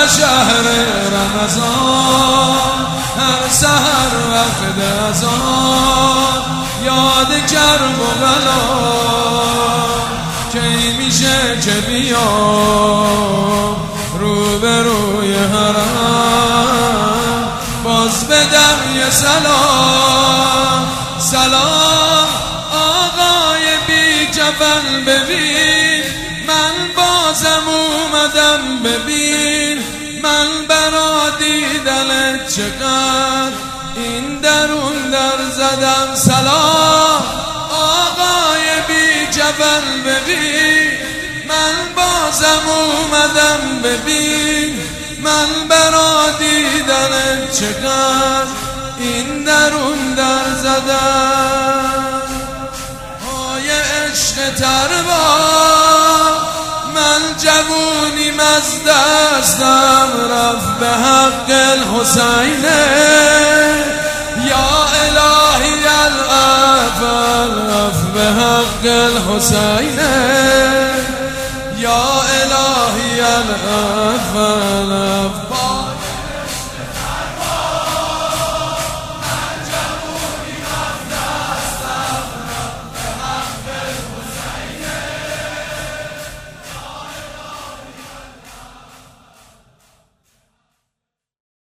شهر رمضان، هر سحر وقت اذان یاد کرب و بلا کی میشه که بیام روبروی حرم باز بدم یه سلام. سلام آقای بی کفن ببین، من بازم اومدم ببین، من برا دیدنت چقدر این درون در زدم. سلام آقای بی کفن ببین، من بازم اومدم ببین، من برا دیدنت چقدر این درون در زدم. های عشق تربا من جوونیم از دستم رفت به حق الحسین. یا الهی العفو رفت به حق الحسین. یا الهی العفو